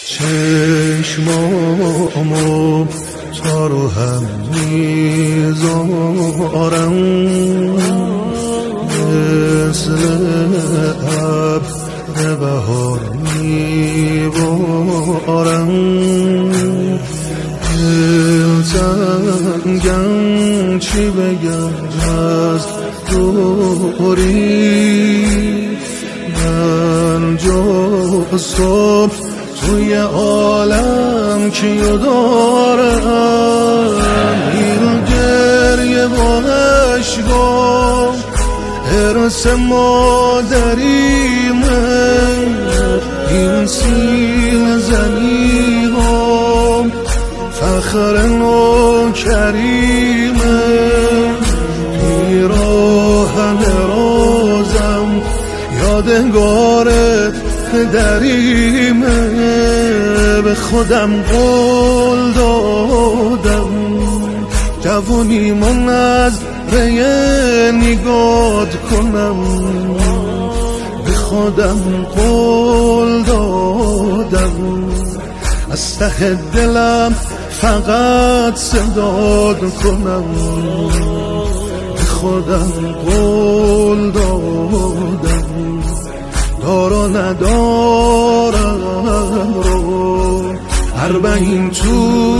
چشمامو تا رو هم میذارم، مثل ابر بهار میبارم. دلتنگم چی بگم از دوری، من جز تو توی عالم کیو دارم. این گریه با اشکام حرص مادریمه، این سینه زنی‌هام فخر نوکریمه. پیراهن رازم یادگارت دریمه، به خودم قول دادم جوونیمو نظره نگات کنم. به خودم قول دادم از ته دلم فقط صدات کنم. به خودم قول دادم دار و ندارم رو 40 تو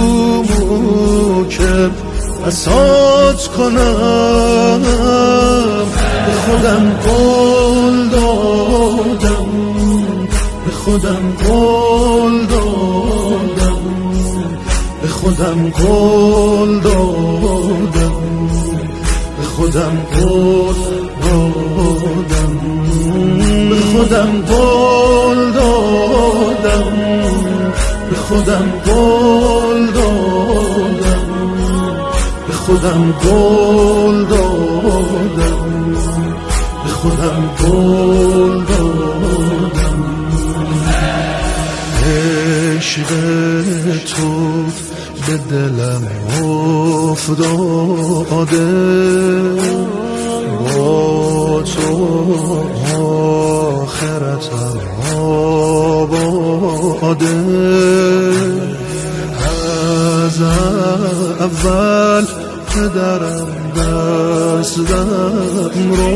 موکب بساط کنم. به خودم قول دادم، به خودم قول دادم، به خودم قول دادم، به خودم قول دادم، به خودم قول دادم، به خودم قول دادم، به خودم قول دادم، به خودم قول دادم. عشق تو به دلم افتاده، با تو آخرتم آباده. از اول پدرم دستم رو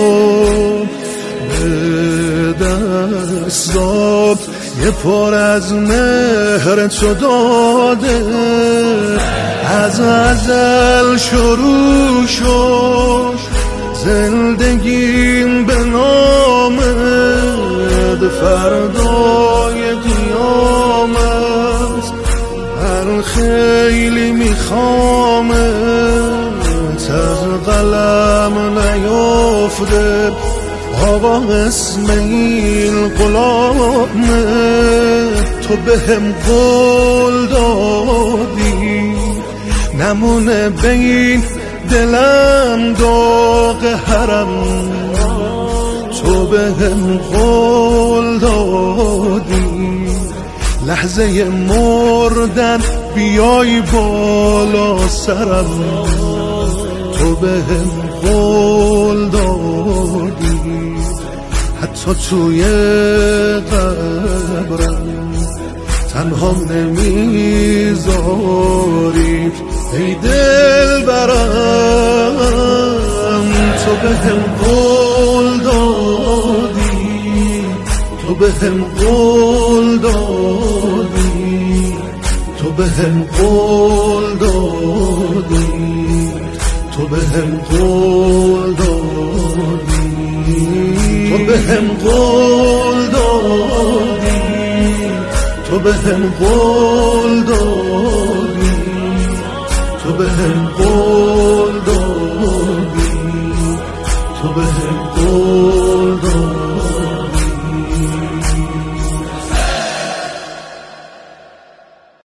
به دست داد، یه پر از مهر تو داده. از ازل شروع شد زندگیم به نامت، فردای قیامت من خیلی میخوامت. از قلم نیافته آقا اسم این غلامه، تو بهم قول دادی نمونه بین دلم داغ حرم. تو بهم قول دادی لحظه مردن بیای بالا سرم. تو بهم قول دادی حتی توی قبرم تنها نمیذاری ای دل برم. تو بهم قول دادی، تو بهم قول دادی، تو بهم قول دادی، تو بهم قول دادی، تو بهم قول دادی، تو بهم قول دادی، تو بهم قول دادی، تو بهم قول دادی.